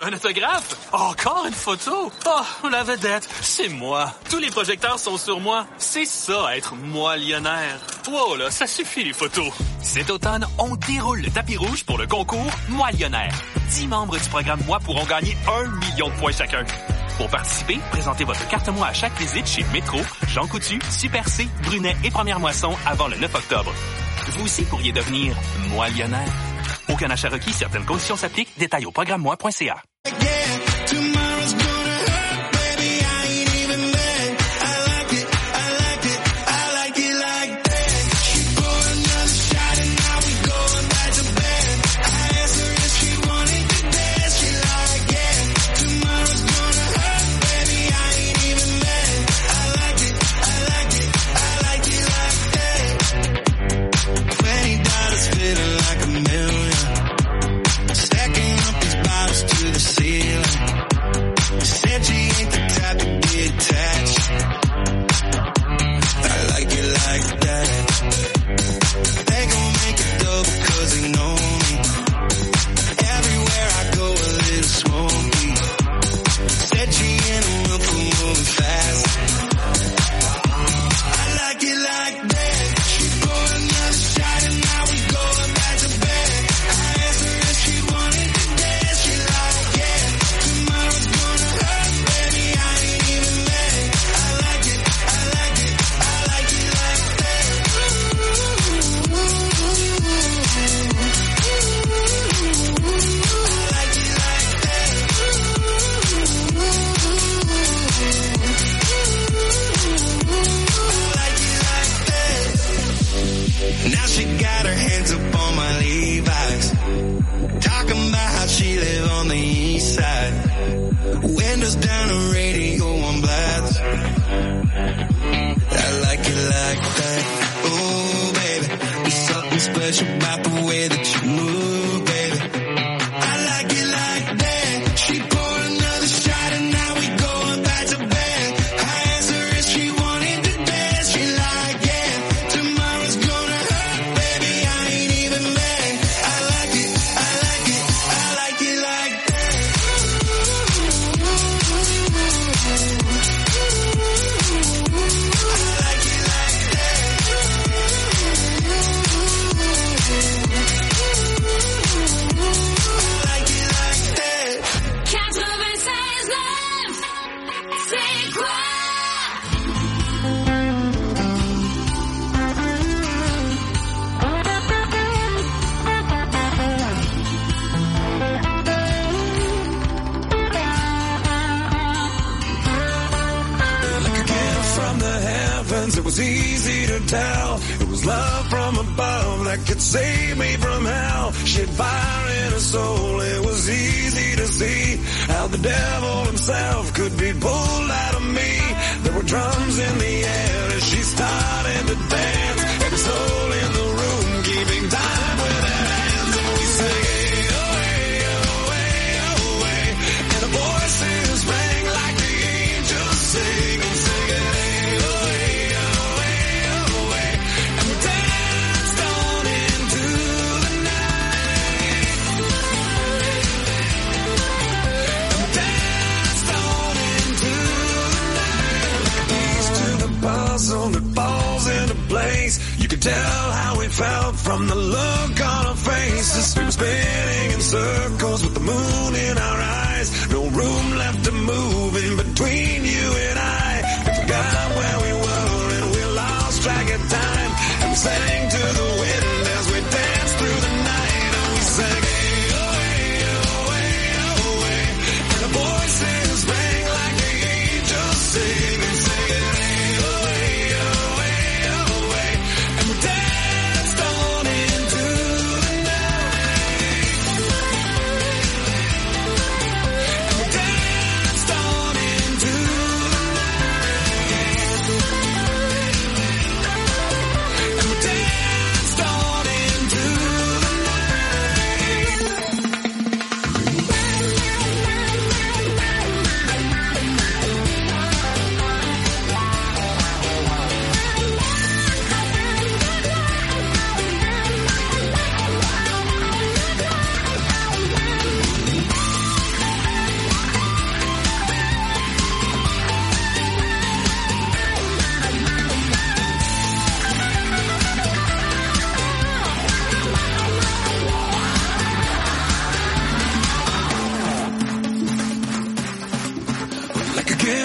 Un autographe? Oh, encore une photo? Oh, la vedette, c'est moi. Tous les projecteurs sont sur moi. C'est ça, être moillonnaire. Wow, là, ça suffit les photos. Cet automne, on déroule le tapis rouge pour le concours Moillonnaire. 10 membres du programme Moi pourront gagner 1 million de points chacun. Pour participer, présentez votre carte Moi à chaque visite chez Métro, Jean Coutu, Super C, Brunet et Première Moisson avant le 9 octobre. Vous aussi pourriez devenir moillonnaire. Aucun achat requis, certaines conditions s'appliquent. Détails au programme-moi.ca.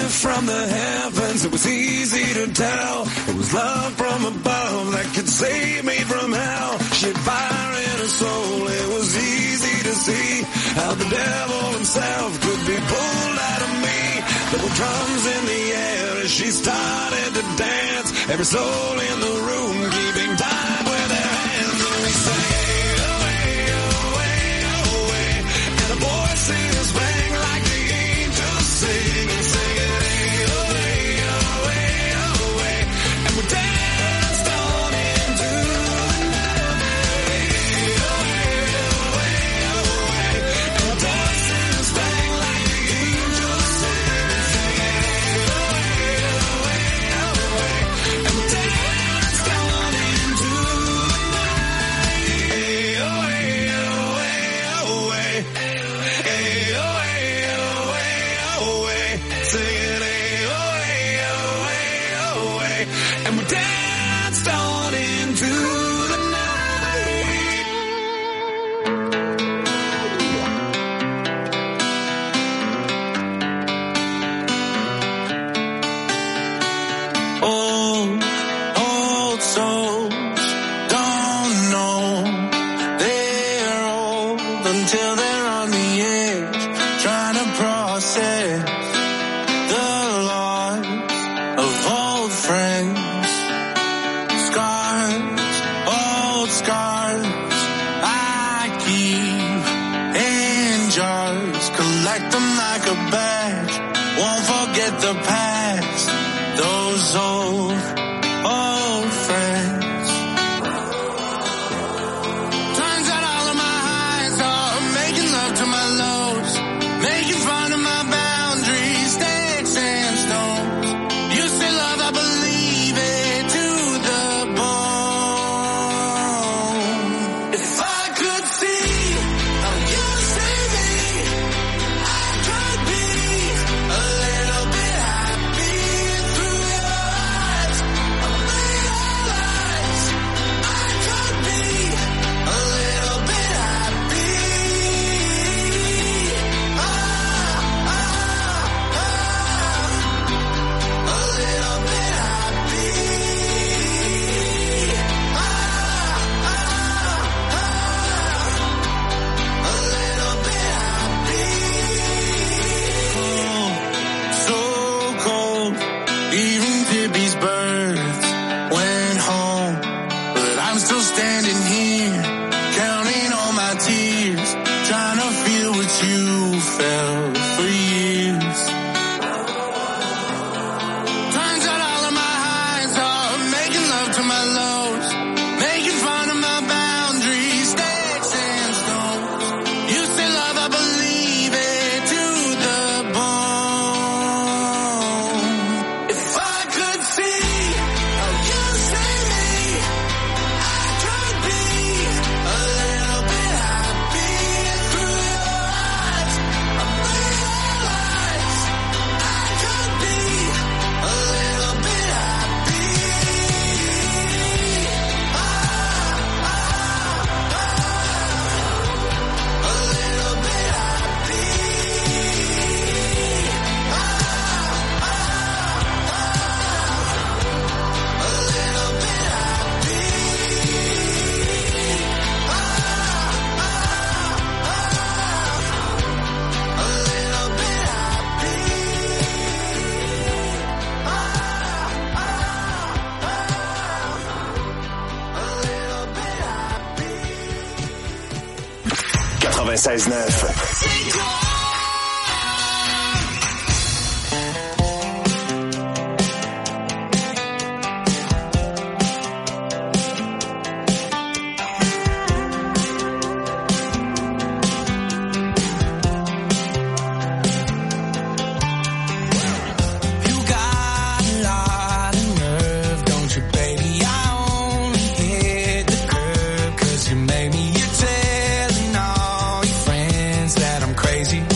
gift from the heavens, it was easy to tell. It was love from above that could save me from hell. She had fire in her soul, it was easy to see how the devil himself could be pulled out of me. There were drums in the air as she started to dance. Every soul in the room keeping time with their hands. And we sang, away, away, away. And the voices rang like the angels sing. And singing, away, away, away. And we danced on into the night. Away, away, away. And the voices rang like the angels sing. And singing, away, away, away. And we danced on into the night. Away, away, away. Away, away, away. Singing, away, away, away. And we danced on into the night. Old souls don't know they're old until they're on the edge, trying to process the loss of old friends. Scars, old scars, I keep in jars, collect them like a badge, won't forget the past, those old friends. Turns out all of my highs are making love to my lows, making fun of my boundaries, sticks and stones. You say love, I believe it to the bone. If I could see how you see me, I could be a little bit happy through your eyes. I realize I could be a little bit happy. A little bit happy. A little bit happy. So cold, even Tippy's birds went home, but I'm still standing here, counting all my tears, trying to feel what you felt for years. Turns out all of my highs are making love to my lows, making fun of my boundaries, sticks and stones. You say love, I believe it to the bone. If I could see how you see me, I could be a little bit happy through your eyes. I realize I could be a little bit happy. A little bit happy. A little bit happy. A little bit happy. 96.9. You got a lot of nerve, don't you, baby? I only hit the curb 'cause you made me. You're telling all your friends that I'm crazy.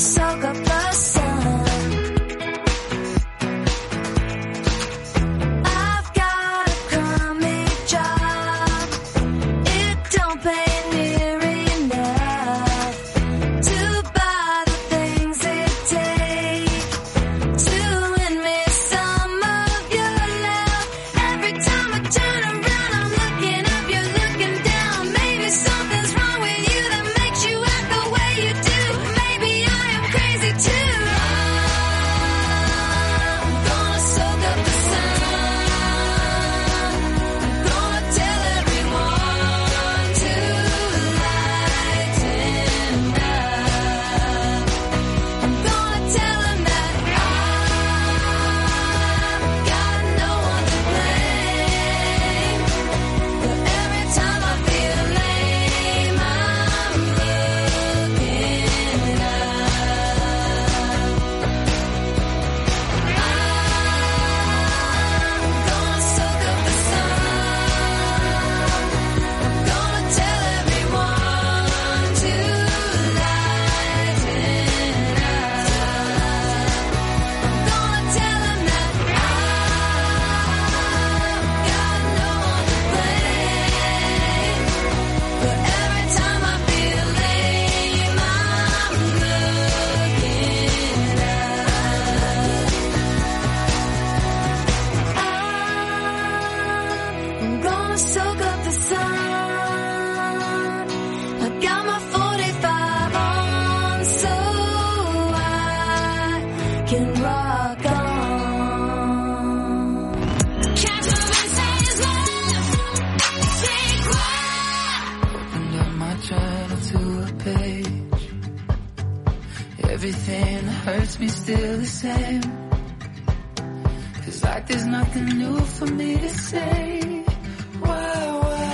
soak up the sun. I've got a crummy job. It don't pay nearly enough to buy the things it takes to win me some of your love. Every time I turn around, I'm looking up, you're looking down. Maybe something's wrong with you that makes you act the way you do. Maybe I am crazy too. I'm gonna soak up the sun. I'm gonna tell everyone to lighten up. I'm gonna tell them that I've got no one to blame. But every time I feel lame, I'm looking up. I'm gonna soak up the sun. I'm gonna tell everyone to lighten up. I'm gonna tell them that I've got no one to blame. But every time I feel lame, I'm looking up. I'm gonna soak up the sun. I got my 45 on so I can rock on. Can't you say his love? Stay quiet. Opened up my journal to a page. Everything that hurts me still the same. Feels like there's nothing new for me to say. Why?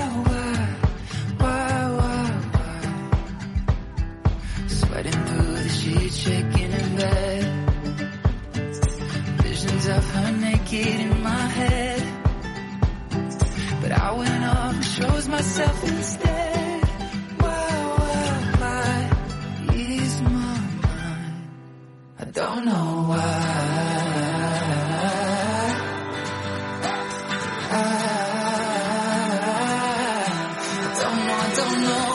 Sweating through the sheets, shaking in bed. Visions of her naked in my head. But I went off and chose myself instead. Why? Ease my mind. I don't know why. I don't know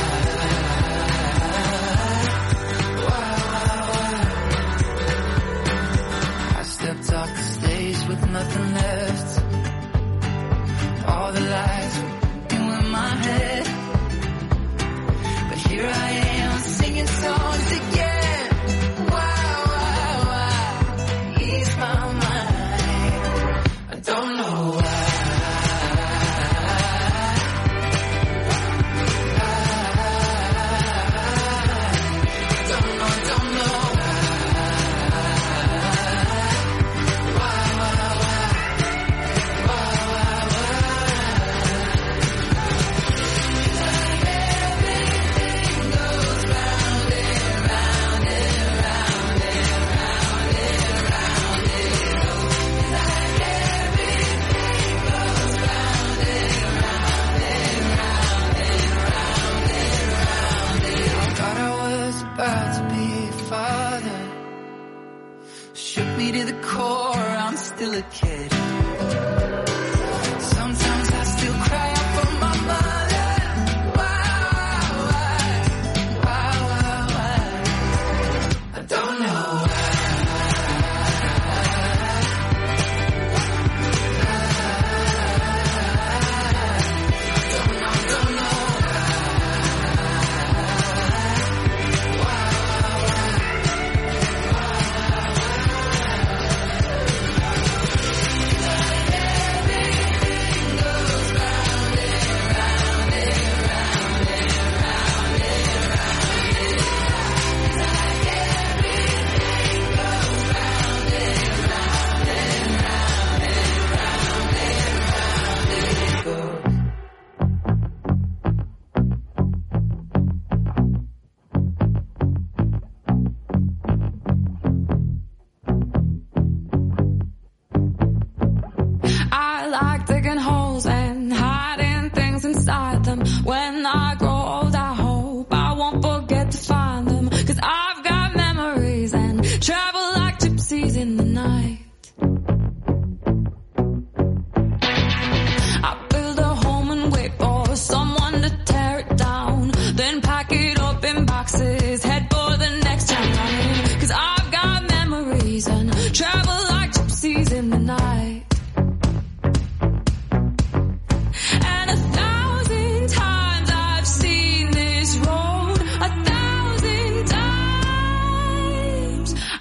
why. I stepped off the stage with nothing left. All the lights were in my head. But here I am singing songs again. Why? Ease my mind. I don't know why. Thought I was about to be a father. Shook me to the core, I'm still a kid. Sometimes I still cry out for my mother. Why? I don't know why. Don't know.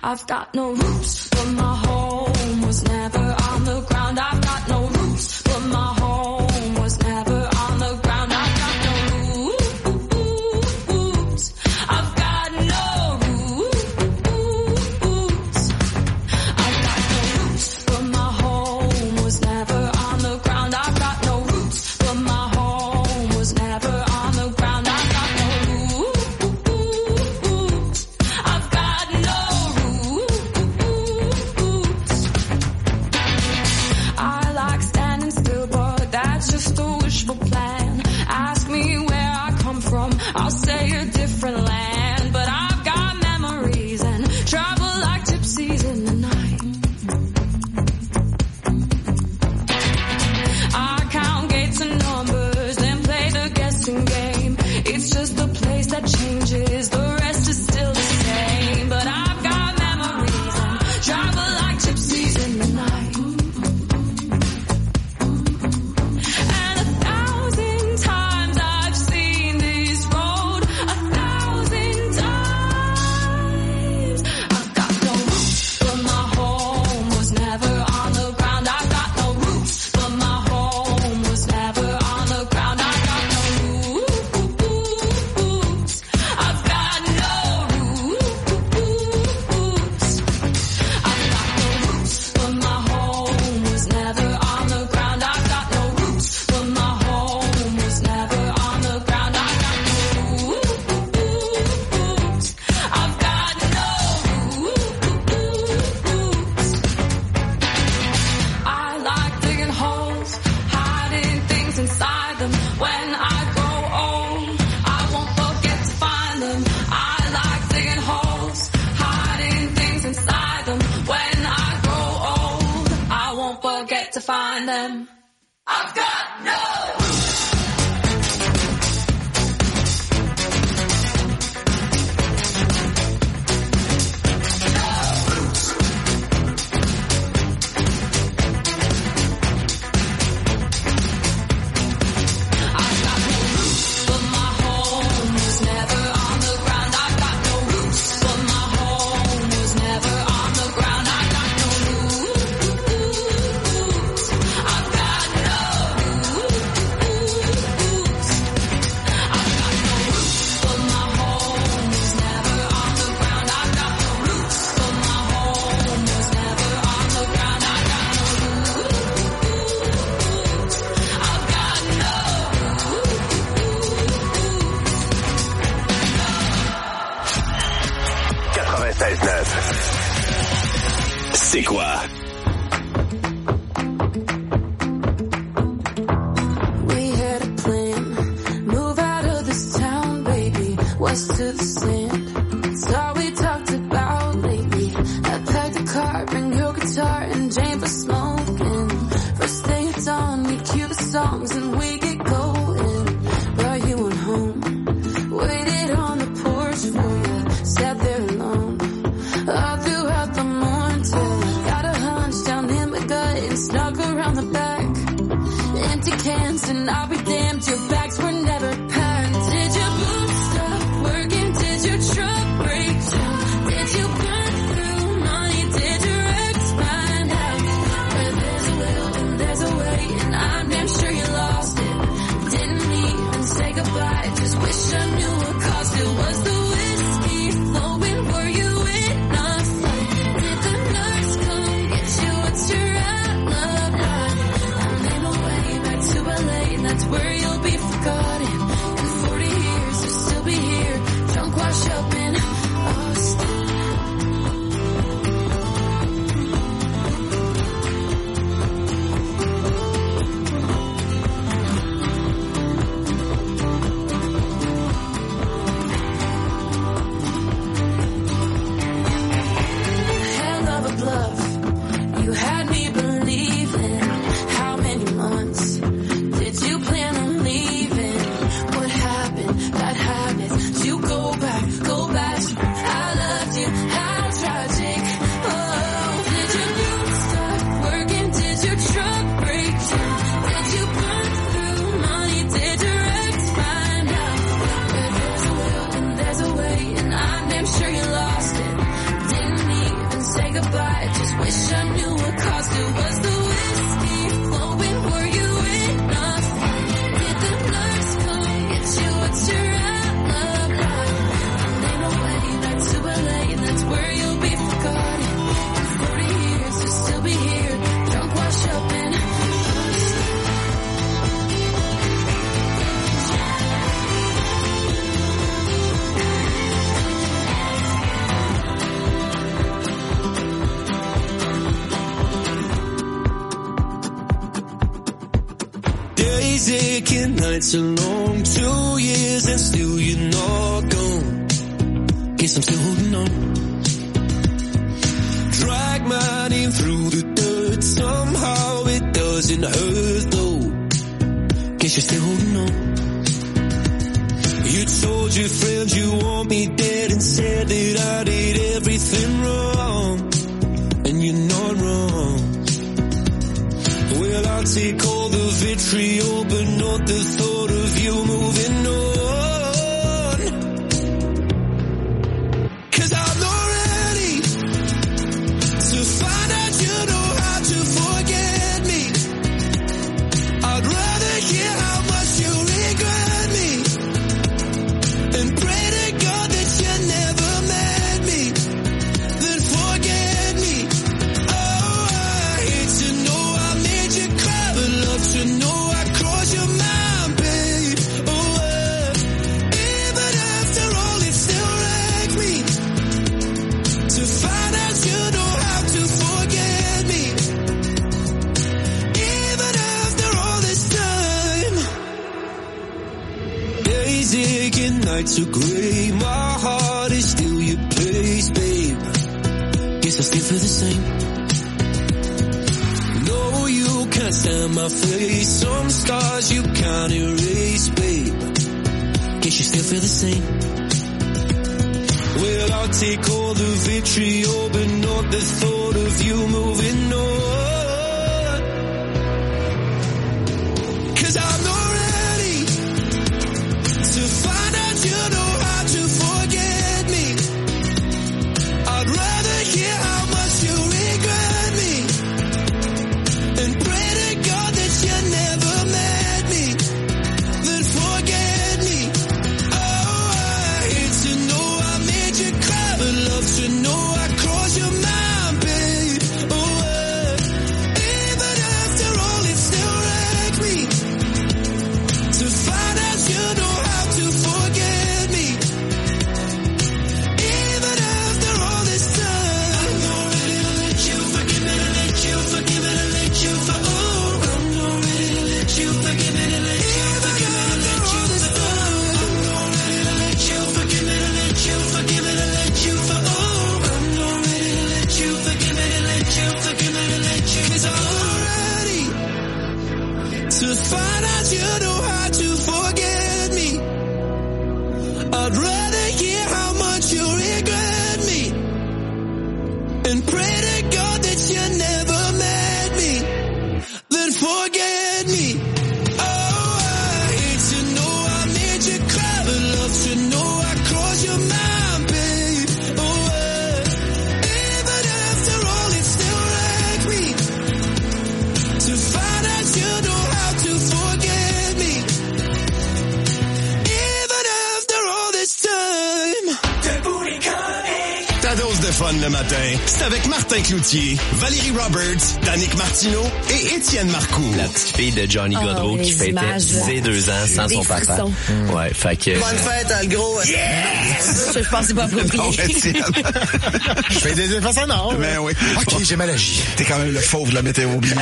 I've got no roots, but my home was never on the ground. I've got no roots, but my home was never on the ground. I've got no roots. I've got no roots. I've got no roots, but my home was never on the ground. I've got no roots, but my home was never on the ground. I've got no roots. I've got no roots. I like standing still, but that's just a wishful plan. Ask me where I come from, I'll say a different land. But I've got memories and travel like gypsies in the night. I count gates and numbers, then play the guessing game. It's just the place that changes, the rest is still the same. But I've got memories and travel like gypsies in the night. And 1,000 times I've seen this road, 1,000 times. I've got no roots, but my home was never on the ground. I've got no roots, but my home was never on the ground. I've got no roots. I've got no roots. I've got no roots, but my home was never on the ground. I've got no roots, but my home was never on the ground. I've got no roots. I've got no roots. I like digging holes, hiding things inside them. When I grow old, I won't forget to find them. I like digging holes, hiding things inside them. When I grow old, I won't forget to find them. I've got no I've got no roots, but my home was never on the ground. I've got no roots, but my home was never on the ground. I've got no roots. I've got no roots. I've got no roots, but my home was never on the ground. I've got no roots, but my home was never on the ground. I've got no roots. I've got no C'est quoi? We had a plan, move out of this town, baby, west to the sand. It's all we talked about lately. I packed a car, bring your guitar, and Jane for smoking. First thing at dawn, we cue the songs and we get going. Brought you on home, waited on the porch for you, sat there alone. All throughout the morning till I got a hunch down in my gut and snuck around the back. Empty cans and I'll be damned, your bags were never packed. Did your boots stop working? Did your truck break down? Did you burn through money? Did your ex find out? Where there's a will and there's a way, and I'm damn sure you lost it. Didn't even say goodbye, just wish I knew what caused it. Was the whiskey flowing? Were you in a fight? Did the nurse come get you? What's your alibi? I made my way back to LA, and that's where you'll be aching nights are long, 2 years and still you're not gone. Guess I'm still holding on. Drag my name through the dirt, somehow it doesn't hurt though. Guess you're still holding on. You told your friends you want me dead and said that I did everything wrong. And you're not wrong. Well, I'll take all the vitriol, but not the thought of you moving on. 'Cause I'm not ready to find out you know how to forget me. I'd rather hear how much you regret me and pray to God that you never met me, then forget me. Oh, I hate to know I made you cry, but love to know I crossed your mind, babe. Oh, even after all, it still wrecked me to find out you know how to forget me. Even after all this time, days aching, nights are gray. My heart is still your place, babe. Guess I still feel the same. No, you can't stand my face. Some scars you can't erase, babe. Guess you still feel the same. Well, I'll take all the vitriol, but not the thought of you moving on. 'Cause I'm not ready to find out you know how to forget me. I'd rather hear how much you regret me and pray to God that you never met me, then forget me. Oh, I hate to know I made you cry, but love to know I crossed your mind, babe. Oh, even after all, it still wrecked me to find out you know how to forget me. Even after all this time, I'm not ready to let you forgive me, to let you forgive me, to let you for. Oh, I'm not ready to let you forgive me, to let you forgive me, to let you for. I'm not ready to let you forgive me, to let you forgive me, to let you for. Oh, I'm not ready to let you forgive me, to let you forgive me, to let you. 'Cause I'm not ready to find out you know how to forget me. I'd rather hear how much you regret me and pray to God that you never met me, then forget me. Oh, I hate to know I made you cry, but love to know I crossed your mind, babe. Oh, even after all, it still wrecked me to find out you know how to forget me. Even after all this time. Ta dose de fun le matin, c'est avec Martin Cloutier, Valérie Roberts, Danick Martineau et Étienne Marcoux. La petite fille de Johnny Gaudreau qui fêtait ses 2 ans sans son papa. Frissons. Ouais, fait que... Bonne fête, le gros. Je pense que c'est pas approprié. Non, Étienne. Je fais des effets sonores. Ben oui. OK, j'ai mal agi. T'es quand même le fauve de la météo, Billy.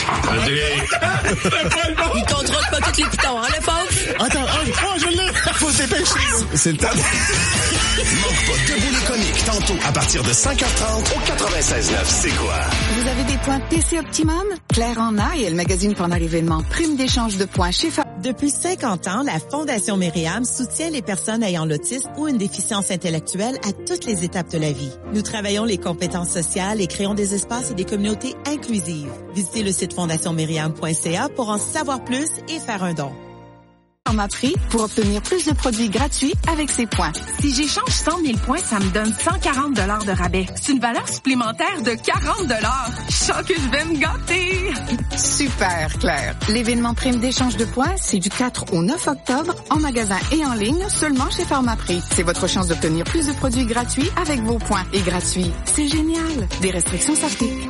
Il contrôle pas tous les pitons, hein, le pauvre? Attends, je l'ai. Faut se dépêcher. C'est le temps. Manque pas Debout les comiques, tantôt à partir de 5h30 au 96.9. C'est quoi? Vous avez des points PC Optimum? Claire en a et elle magasine pendant l'événement Prime d'échange de points chez Depuis 50 ans, la Fondation Myriam soutient les personnes ayant l'autisme ou une déficience intellectuelle à toutes les étapes de la vie. Nous travaillons les compétences sociales et créons des espaces et des communautés inclusives. Visitez le site fondationmyriam.ca pour en savoir plus et faire un don. Pharmaprix pour obtenir plus de produits gratuits avec ses points. Si j'échange 100 000 points, ça me donne 140 $ de rabais. C'est une valeur supplémentaire de 40 $. Je sens que je vais me gâter. Super, Claire. L'événement Prime d'échange de points, c'est du 4 au 9 octobre, en magasin et en ligne, seulement chez Pharmaprix. C'est votre chance d'obtenir plus de produits gratuits avec vos points. Et gratuits, c'est génial. Des restrictions s'appliquent.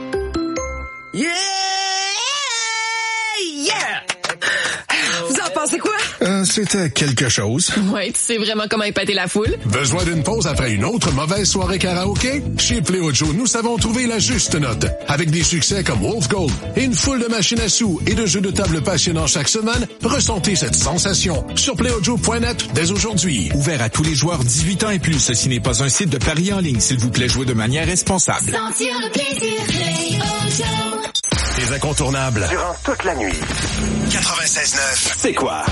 Yeah! Vous en pensez quoi? c'était quelque chose. Ouais, tu sais vraiment comment épater la foule. Besoin d'une pause après une autre mauvaise soirée karaoké? Chez Pléo Joe, nous savons trouver la juste note. Avec des succès comme Wolf Gold et une foule de machines à sous et de jeux de table passionnants chaque semaine, ressentez cette sensation sur PléoJoe.net dès aujourd'hui. Ouvert à tous les joueurs 18 ans et plus. Ceci n'est pas un site de paris en ligne. S'il vous plaît, jouez de manière responsable. Sentir le plaisir, Pléo Joe. Les incontournables. Durant toute la nuit. 96.9. C'est quoi?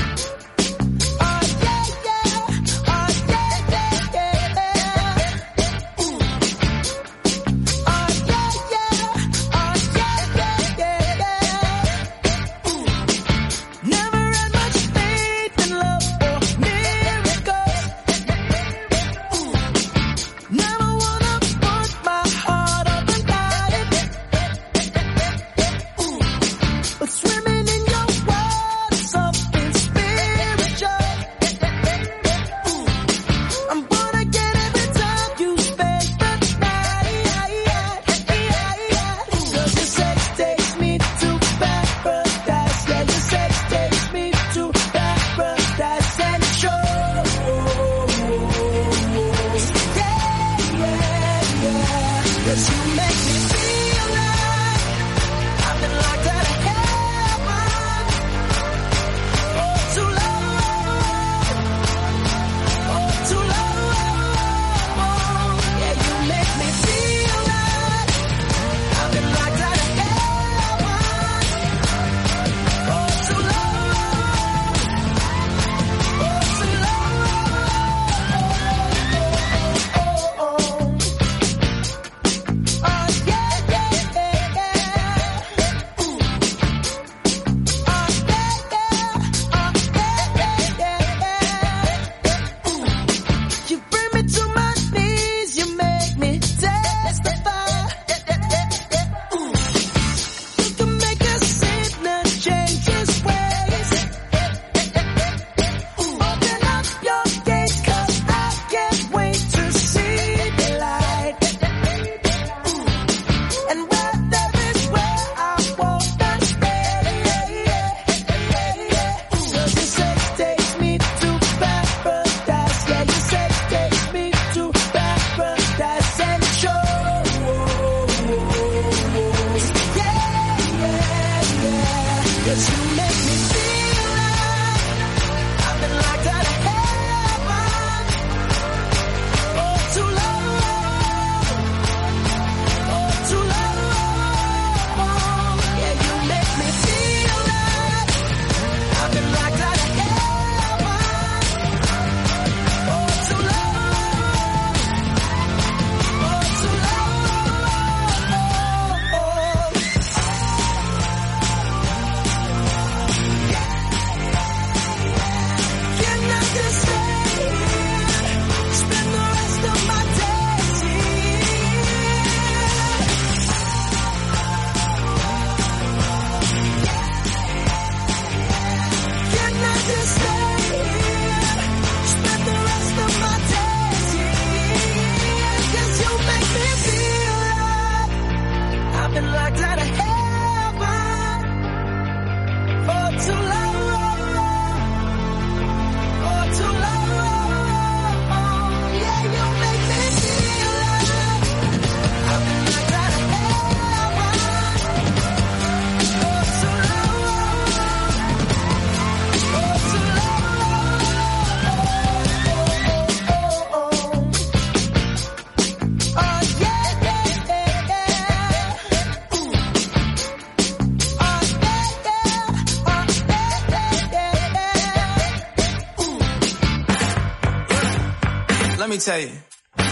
Let me tell you.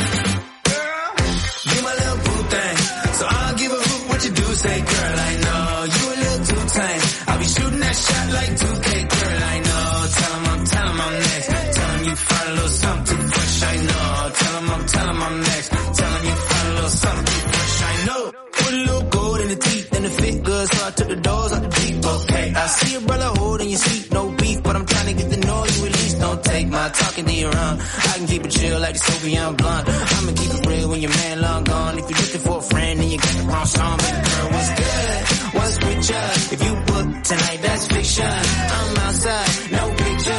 Girl, you my little boo thing. So I'll give a hoot what you do say, girl, I know. You a little too tame. I'll be shooting that shot like 2K, girl, I know. Tell 'em I'm next. Tell 'em you find a little something too fresh, I know. Tell 'em I'm next. Tell 'em you find a little something too fresh, I know. Put a little gold in the teeth and it fit good, so I took the doors out the deep, okay. I see a brother holding your seat, no beef, but I'm trying to get the noise you at least. Don't take my talking to your own. I can keep it chill like the Soviet blunt. I'ma keep it real when your man long gone. If you're looking for a friend and you got the wrong song, baby girl, what's good? What's with ya? If you book tonight, that's fiction. I'm outside, no picture.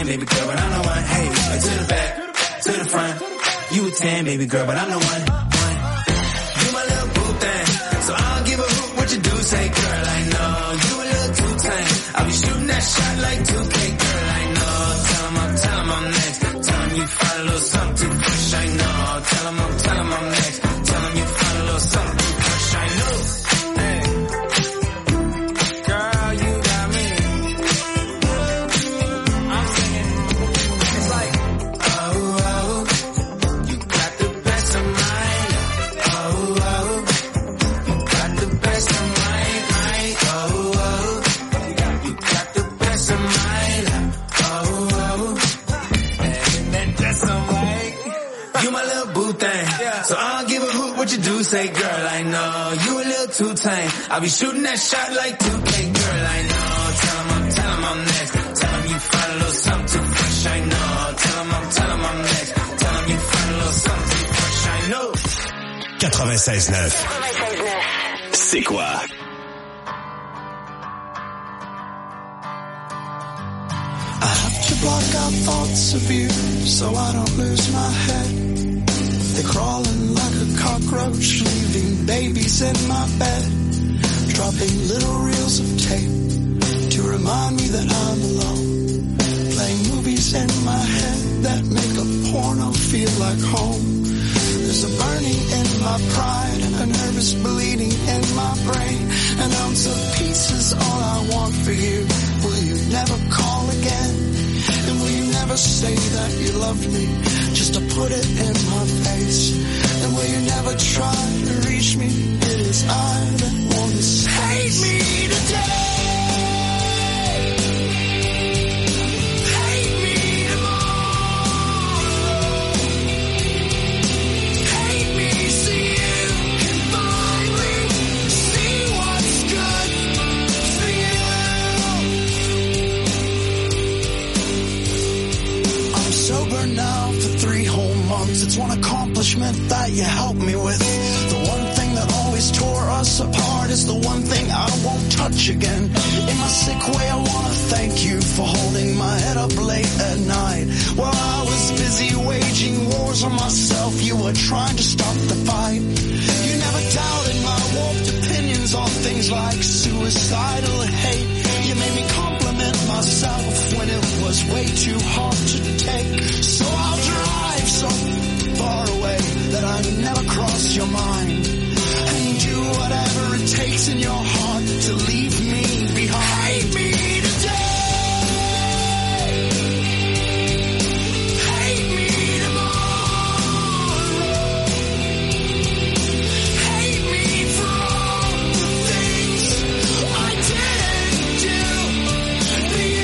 10, baby girl, but I'm the one. Hey, to the back, to the front. You a 10, baby girl, but I'm the one. You my little boo thing, so I don't give a hoot what you do. Say, girl, I know you a little too tame. I'll be shooting that shot like 2K, girl, I know. Tell him I'm next. Tell him you find a little something too fresh, I know. Tell him I'm next. Tell him you find a little something too fresh, I know. Hey, girl, you got me. I'm singing. It's like, oh, you got the best of mine. Oh, you got the best of mine. Oh, you got the best of mine. Oh, and that's alright. You my little boo thing, so I don't give a hoot what you do. Say, girl, I know you a little too tame. I'll be shooting that shot like 2K, girl, I know. Tell him I'm next. Tell him you find a little something too fresh, I know. Tell him I'm next. Tell him you find a little something too fresh, I know. 96.9. C'est quoi? I have to block out thoughts of you so I don't lose my head. They're crawling like a cockroach, leaving babies in my bed, dropping little reels of tape to remind me that I'm alone, playing movies in my head that make a porno feel like home. There's a burning in my pride and a nervous bleeding in my brain. An ounce of peace is all I want for you. Will you never call again? And will you never say that you loved me just to put it in my face? And will you never try to reach me? It is I that want to say, hate me today. Now for 3 whole months. It's one accomplishment that you helped me with. The one thing that always tore us apart is the one thing I won't touch again. In my sick way, I want to thank you for holding my head up late at night. While I was busy waging wars on myself, you were trying to stop the fight. You never doubted my warped opinions on things like suicidal hate. You made me compliment myself when it was way too hard to take. So I'll drive so far away that I never cross your mind, and do whatever it takes in your heart to leave me behind. Hate me today. Hate me tomorrow. Hate me for all the things I didn't do for you.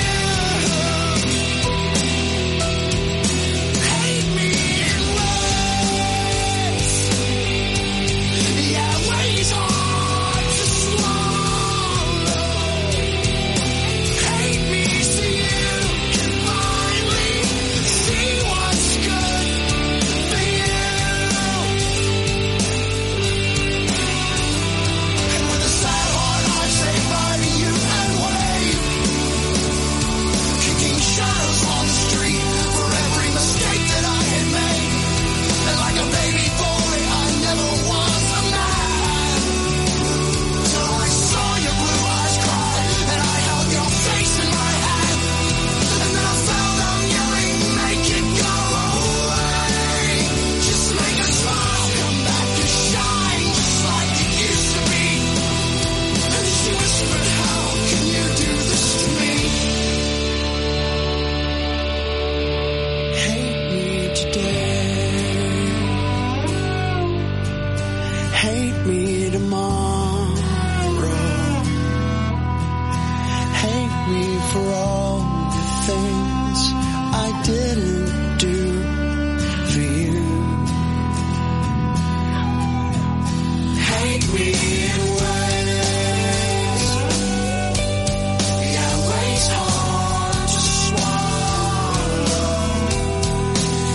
Hate me in ways, yeah, ways hard to swallow. Hate me so you can finally see what's good for you. And with a sad heart I say bye to you and wave, kicking shadows on the street for every mistake that I had made. And like a baby boy, I never was a man, till I saw your blue eyes cry, and I held your face in my hand, and then I fell down yelling, make it go away. Just make a smile come back to shine, just like it used to be. And she whispered, how can you do this to me? Hate me today. Hate me tomorrow. Hate me for all the things I didn't do for you. Hate me in ways, yeah, ways hard to swallow.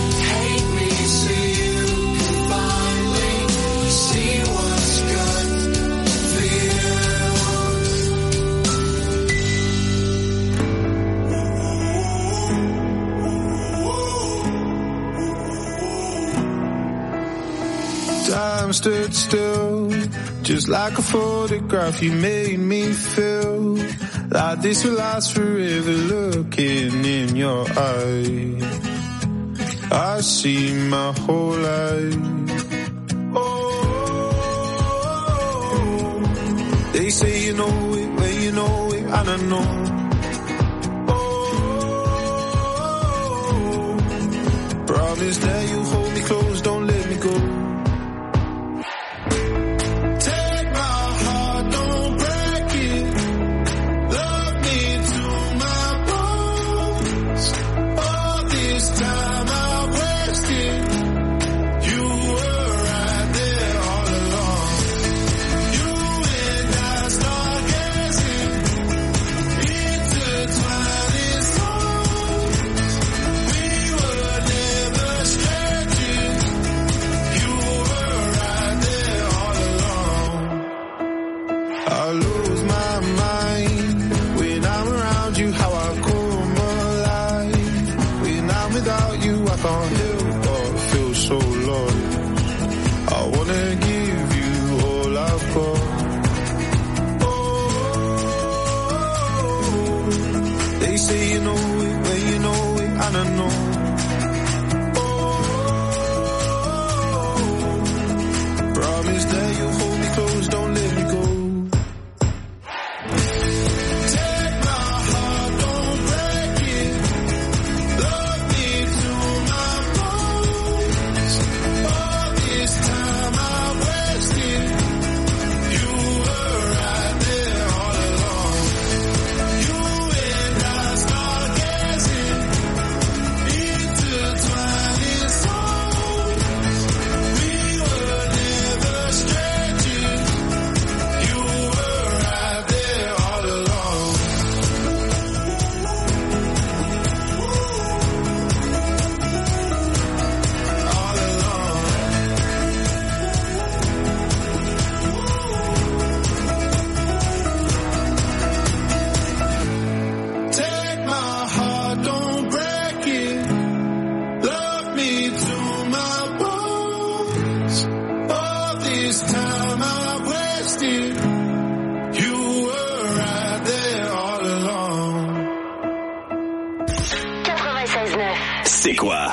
Hate me so you can finally see what's good time stood still, just like a photograph. You made me feel like this will last forever. Looking in your eyes, I see my whole life. Oh, they say you know it when you know it, and I know. Oh, promise that you hold me close, don't let me go. C'est quoi?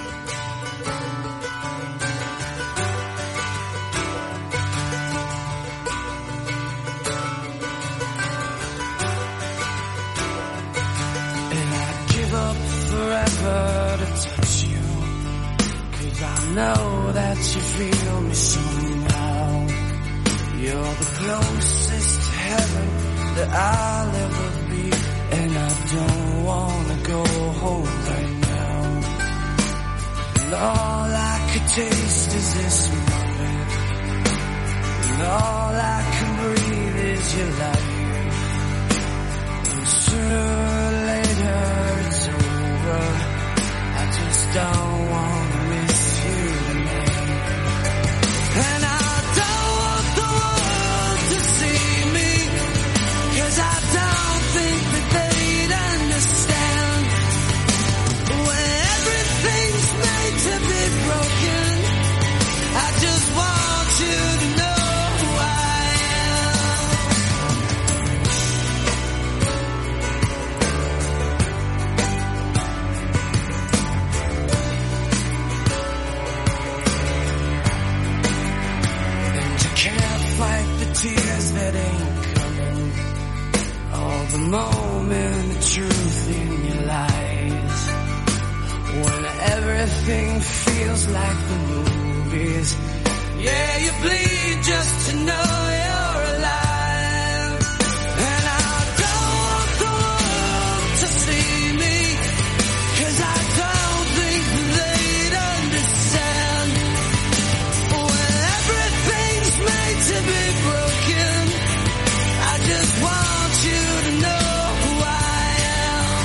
Know that you feel me somehow. You're the closest to heaven that I'll ever be, and I don't wanna go home right now. And all I could taste is this moment, and all I can breathe is your life. And sooner or later it's over. I just don't wanna miss you tonight. And I don't want the world to see me, 'cause I don't think that they'd understand. When everything's made to be broken, I just want you to know who I tears that ain't coming, all the moment of truth in your lies. When everything feels like the movies, yeah, you bleed just to know you're alive. And I don't want the world to see me, 'cause I don't think they'd understand. When everything's made to be broken, I just want you to know who I am.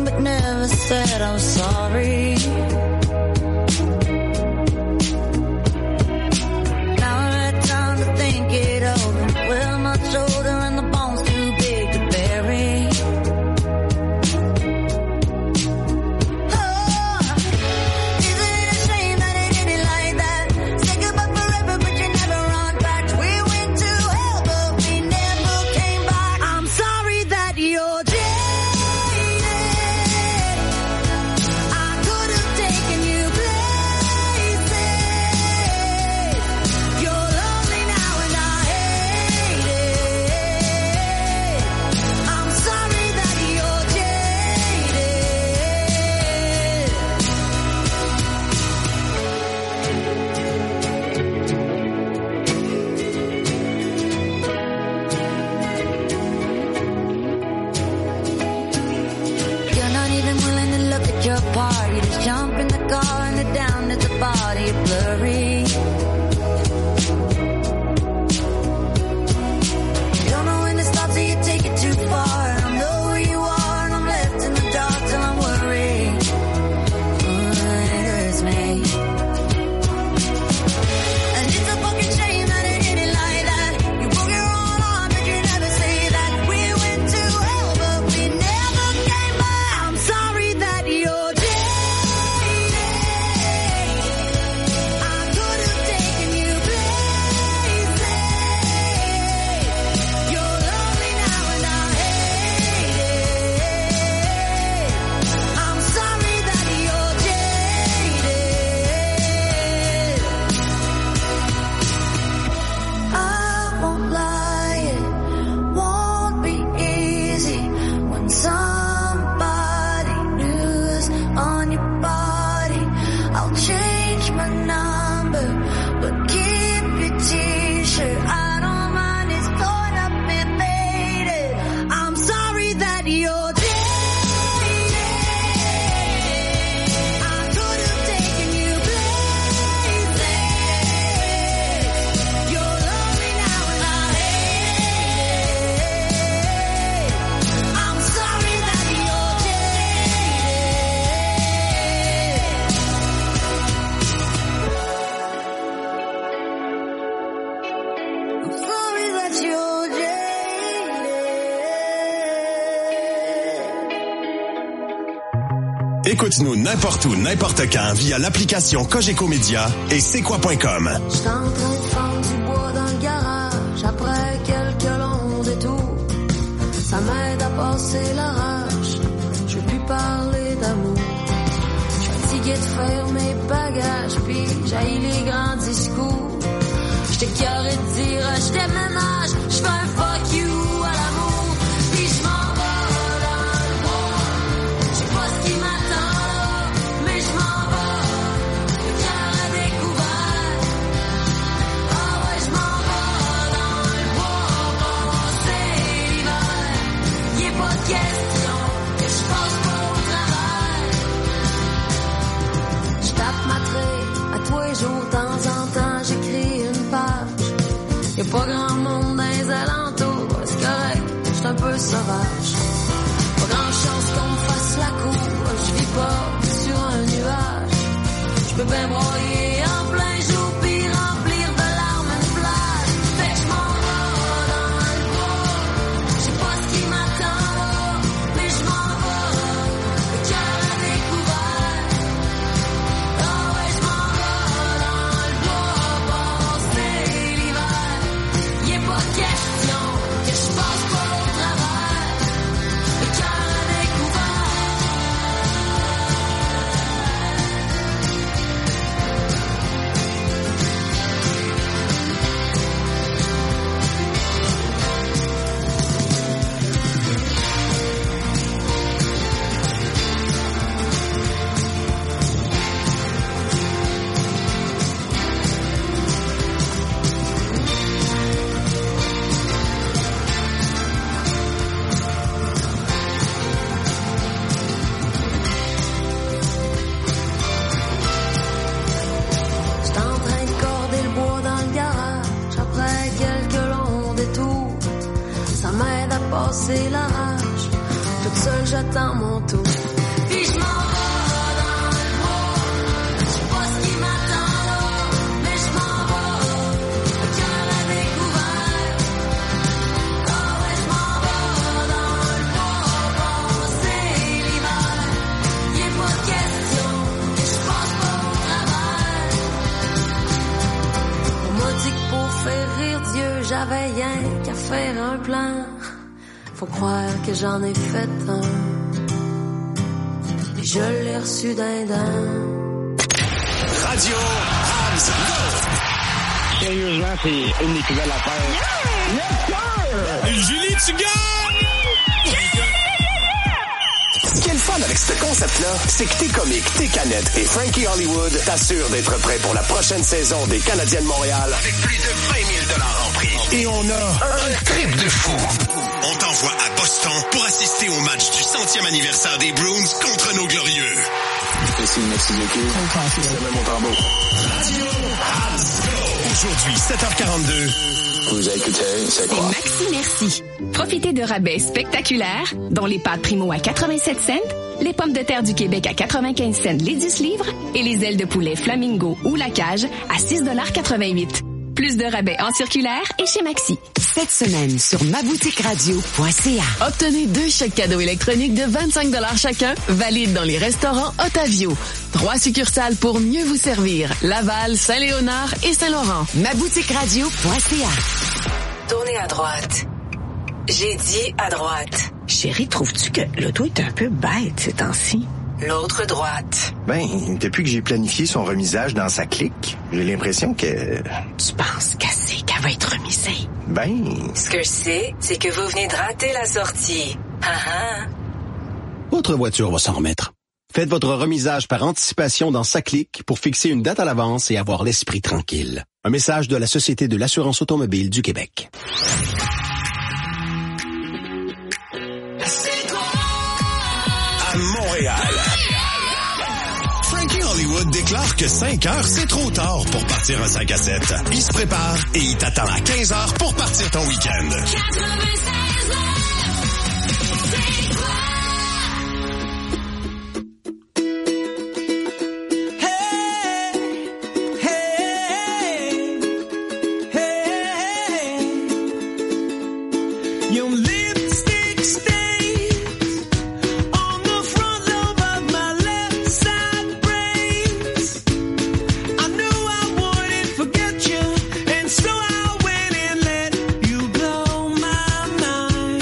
wrong but never said I'm sorry. Now I had time to think it over. We're much older and the bone's too big to bury. Body blurry. Don't know when to stop till you take it too far. I don't know where you are and I'm left in the dark till I'm worried. It hurts me. And it's a fucking shame that it ended like that. You broke your own arm but you never say that. We went to hell but we never came back. I'm sorry that you're dead. Écoute-nous n'importe où, n'importe quand via l'application Cogeco Média et c'est-quoi.com. J'étais en train de fendre du bois dans le garage après quelques longs détours. Ça m'aide à passer la rage. Je veux plus parler d'amour. Je suis fatigué de faire mes bagages puis j'haïs les grands discours. J'étais carré de dire je t'aime ménage. Je fais un fuck you à l'amour. Puis je m'en vais dans le bois. Je sais pas ce qui m'attend. De temps en temps, j'écris une page. Y'a pas grand monde dans les alentours. C'est correct, j'suis un peu sauvage. Pas grand chance qu'on me fasse la cour. Je vis pas sur un nuage. J'peux bien broyer en plein jour puis remplir de larmes une plage. Fait que j'm'en vais dans le bois. J'sais pas ce qui m'attend là, mais j'm'en vais. Le cœur à découvert. Ah ouais, j'm'en vais dans le bois passer l'hiver. Y'a pas question que j'passe pas au travers. Le cœur à découvert. passer la rage. Toute seule, j'attends mon tour. rien qu'à faire un plan. Faut croire que j'en ai fait un. Et je l'ai reçu d'un dent. Radio Habs Go! Sérieusement, c'est une des plus belles affaires. Yes, sir! Julie, tu gagnes! Ce qui est le fun avec ce concept-là, c'est que tes comiques, tes canettes et Frankie Hollywood t'assurent d'être prêt pour la prochaine saison des Canadiens de Montréal avec plus de 20 000 en prix. Et on a un trip de fou. On t'envoie à Boston pour assister au match du 100e anniversaire des Bruins contre nos glorieux. Ici, merci beaucoup. C'est même mon tambour. Radio Habs Go! Aujourd'hui, 7h42. Vous écoutez, c'est quoi? C'est Maxi Merci. Profitez de rabais spectaculaires, dont les pâtes Primo à 87 cents, les pommes de terre du Québec à 95 cents les 10 livres et les ailes de poulet Flamingo ou La Cage à 6,88 $. Plus de rabais en circulaire et chez Maxi. Cette semaine sur maboutiqueradio.ca. Obtenez 2 chèques cadeaux électroniques de 25 $ chacun, valides dans les restaurants Otavio. 3 succursales pour mieux vous servir. Laval, Saint-Léonard et Saint-Laurent. maboutiqueradio.ca. Tournez à droite. J'ai dit à droite. Chérie, trouves-tu que l'auto est un peu bête ces temps-ci? L'autre droite. Ben, depuis que j'ai planifié son remisage dans sa clique, j'ai l'impression que... Tu penses qu'elle va être remisée? Ben... Ce que je sais, c'est que vous venez de rater la sortie. Votre voiture va s'en remettre. Faites votre remisage par anticipation dans sa clique pour fixer une date à l'avance et avoir l'esprit tranquille. Un message de la Société de l'assurance automobile du Québec. À Montréal. Frankie Hollywood déclare que 5 heures, c'est trop tard pour partir un 5 à 7. Il se prépare et il t'attend à 15 heures pour partir ton week-end. 96 And so I went and let you blow my mind.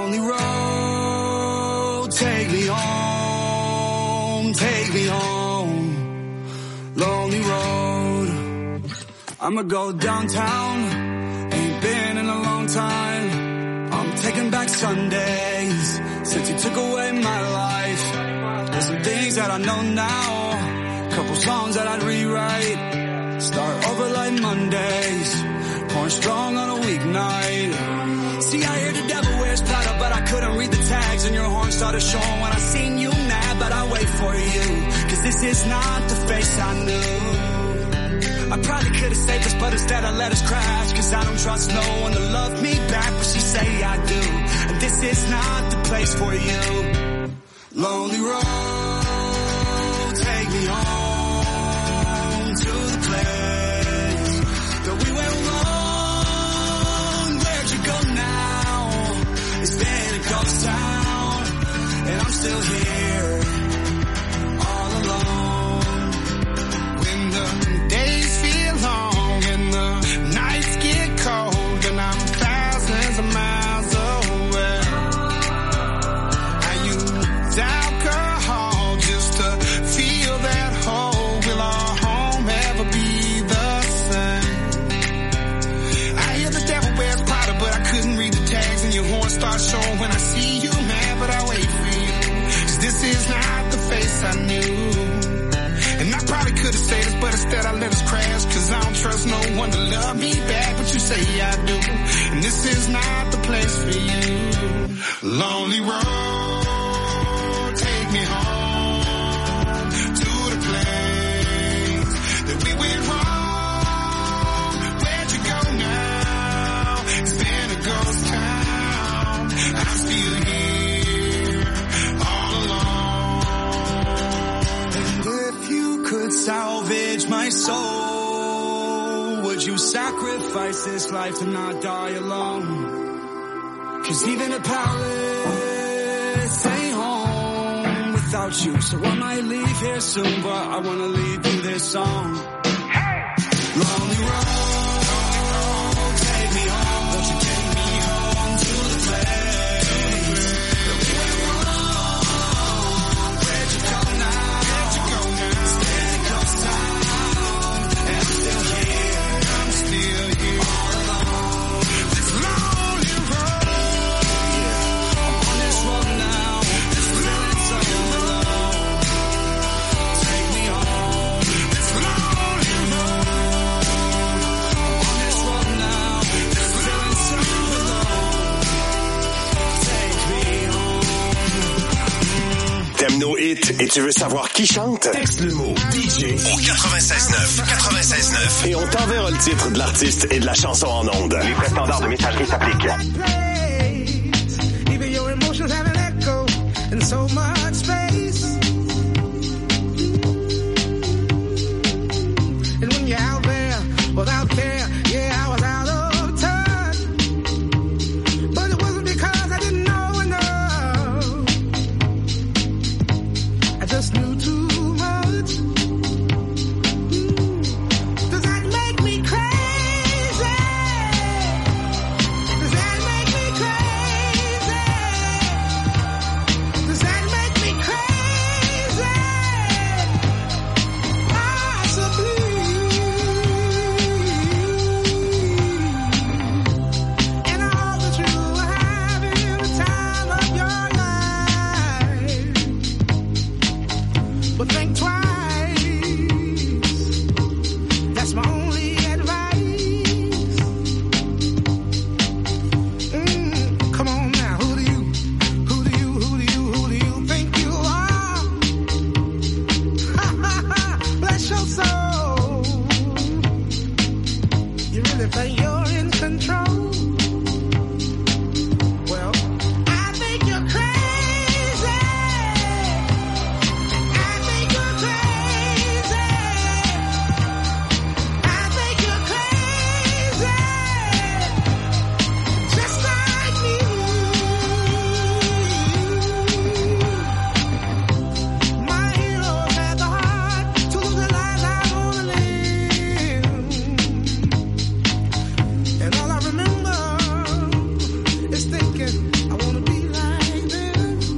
Lonely road, take me home, take me home. Lonely road, I'ma go downtown, ain't been in a long time. I'm taking back Sundays, since you took away my life. There's some things that I know now, couple songs that I'd rewrite. Start over like Mondays, pouring strong on a weeknight. See, I hear the devil wears Prada, but I couldn't read the tags, and your horn started showing when I seen you mad, but I wait for you, cause this is not the face I knew. I probably could've saved us, but instead I let us crash, cause I don't trust no one to love me back, but she say I do, and this is not the place for you. Lonely road, take me home to the place that we went wrong. Where'd you go now? It's been a ghost town, and I'm still here, all alone. When the days feel long and the nights get cold, and I'm thousands of miles away, I use alcohol just to feel that hole. Will our home ever be the same? I hear the devil wears Prada, but I couldn't read the tags, and your horn starts showing when I see you mad, but I wait for you, cause this is not the face I knew. And I probably could've said this, but instead I let us crash, cause I don't trust no one to love me back, but you say I do, and this is not the place for you. Lonely road, take me home to the place that we went wrong. Where'd you go now? It's been a ghost town, I'm still here, all alone. And if you could salvage my soul, would you sacrifice this life to not die alone? Cause even a palace ain't home without you, so I might leave here soon, but I wanna leave you this song. Lonely road, take me home, won't you take me home to the place that we went wrong? Where'd you go now? It's been a ghost town, and I'm still here, all alone. This lonely road, I'm on this road now, feeling so alone. Take me home, this lonely road, I'm on this road now, feeling so alone. Take me home. T'aimes nos hits et tu veux savoir qui chante? Texte le mot DJ au 96.9 et on t'enverra le titre de l'artiste et de la chanson en ondes. Les frais standards de messagerie s'appliquent. Even your emotions have an echo, and so much